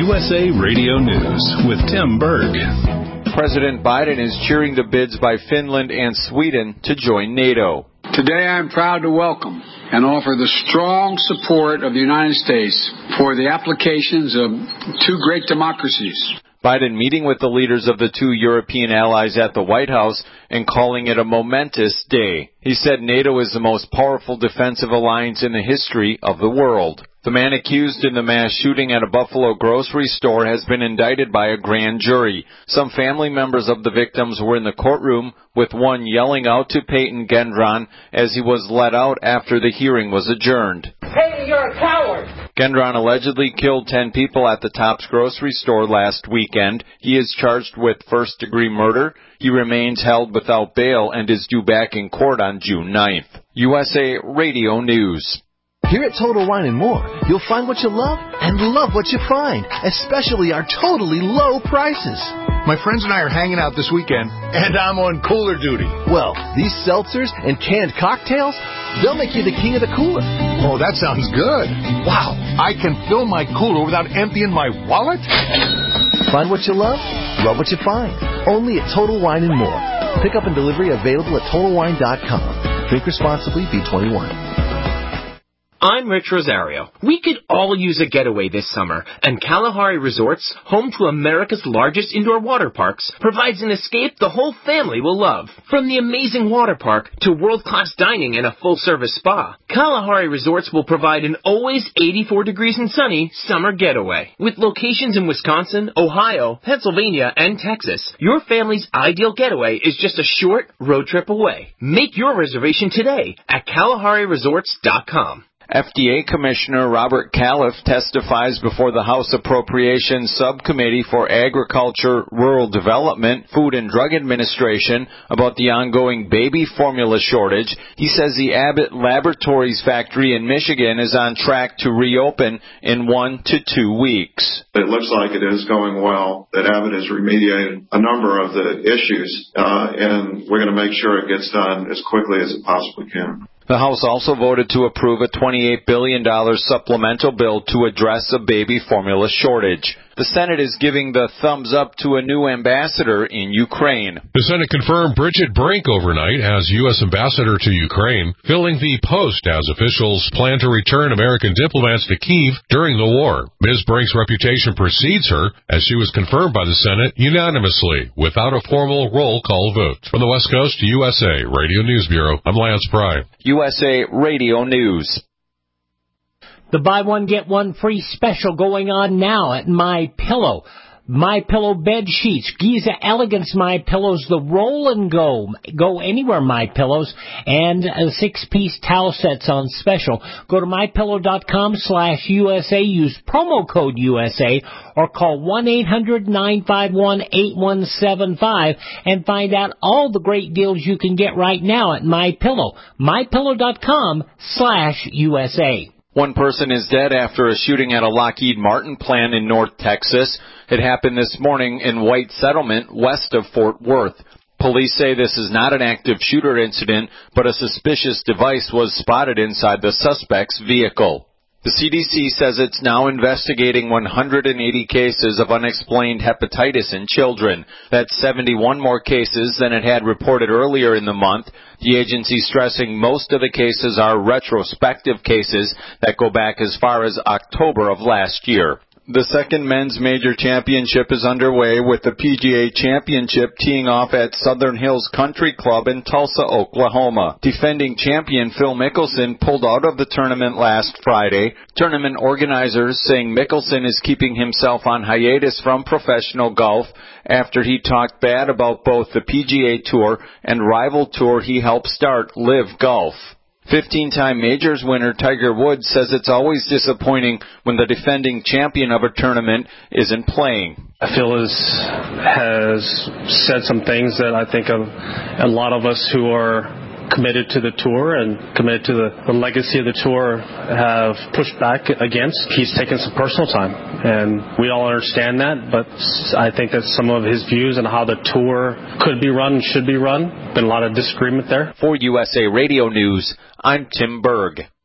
USA Radio News with Tim Berg. President Biden is cheering the bids by Finland and Sweden to join NATO. Today I'm proud to welcome and offer the strong support of the United States for the applications of two great democracies. Biden meeting with the leaders of the two European allies at the White House and calling it a momentous day. He said NATO is the most powerful defensive alliance in the history of the world. The man accused in the mass shooting at a Buffalo grocery store has been indicted by a grand jury. Some family members of the victims were in the courtroom, with one yelling out to Peyton Gendron as he was let out after the hearing was adjourned. Peyton, you're a coward! Gendron allegedly killed 10 people at the Tops grocery store last weekend. He is charged with first-degree murder. He remains held without bail and is due back in court on June 9th. USA Radio News. Here at Total Wine & More, you'll find what you love and love what you find, especially our totally low prices. My friends and I are hanging out this weekend, and I'm on cooler duty. Well, these seltzers and canned cocktails, they'll make you the king of the cooler. Oh, that sounds good. Wow, I can fill my cooler without emptying my wallet? Find what you love what you find. Only at Total Wine & More. Pickup and delivery available at TotalWine.com. Drink responsibly, B21. I'm Rich Rosario. We could all use a getaway this summer, and Kalahari Resorts, home to America's largest indoor water parks, provides an escape the whole family will love. From the amazing water park to world-class dining and a full-service spa, Kalahari Resorts will provide an always 84 degrees and sunny summer getaway. With locations in Wisconsin, Ohio, Pennsylvania, and Texas, your family's ideal getaway is just a short road trip away. Make your reservation today at KalahariResorts.com. FDA Commissioner Robert Califf testifies before the House Appropriations Subcommittee for Agriculture, Rural Development, Food and Drug Administration about the ongoing baby formula shortage. He says the Abbott Laboratories factory in Michigan is on track to reopen in 1 to 2 weeks. It looks like it is going well, that Abbott has remediated a number of the issues, and we're going to make sure it gets done as quickly as it possibly can. The House also voted to approve a $28 billion supplemental bill to address a baby formula shortage. The Senate is giving the thumbs up to a new ambassador in Ukraine. The Senate confirmed Bridget Brink overnight as U.S. ambassador to Ukraine, filling the post as officials plan to return American diplomats to Kyiv during the war. Ms. Brink's reputation precedes her, as she was confirmed by the Senate unanimously, without a formal roll call vote. From the West Coast to USA Radio News Bureau, I'm Lance Pry. USA Radio News. The buy one, get one free special going on now at MyPillow. MyPillow bed sheets, Giza Elegance MyPillows, the roll and go anywhere MyPillows, and 6-piece towel sets on special. Go to MyPillow.com/USA, use promo code USA, or call 1-800-951-8175 and find out all the great deals you can get right now at MyPillow. MyPillow.com/USA. One person is dead after a shooting at a Lockheed Martin plant in North Texas. It happened this morning in White Settlement, west of Fort Worth. Police say this is not an active shooter incident, but a suspicious device was spotted inside the suspect's vehicle. The CDC says it's now investigating 180 cases of unexplained hepatitis in children. That's 71 more cases than it had reported earlier in the month. The agency stressing most of the cases are retrospective cases that go back as far as October of last year. The second men's major championship is underway, with the PGA Championship teeing off at Southern Hills Country Club in Tulsa, Oklahoma. Defending champion Phil Mickelson pulled out of the tournament last Friday. Tournament organizers saying Mickelson is keeping himself on hiatus from professional golf after he talked bad about both the PGA Tour and rival tour he helped start, Live Golf. 15-time Majors winner Tiger Woods says it's always disappointing when the defending champion of a tournament isn't playing. Phil has said some things that I think a lot of us who are committed to the tour and committed to the legacy of the tour have pushed back against. He's taken some personal time, and we all understand that, but I think that some of his views on how the tour could be run and should be run, been a lot of disagreement there. For USA Radio News, I'm Tim Berg.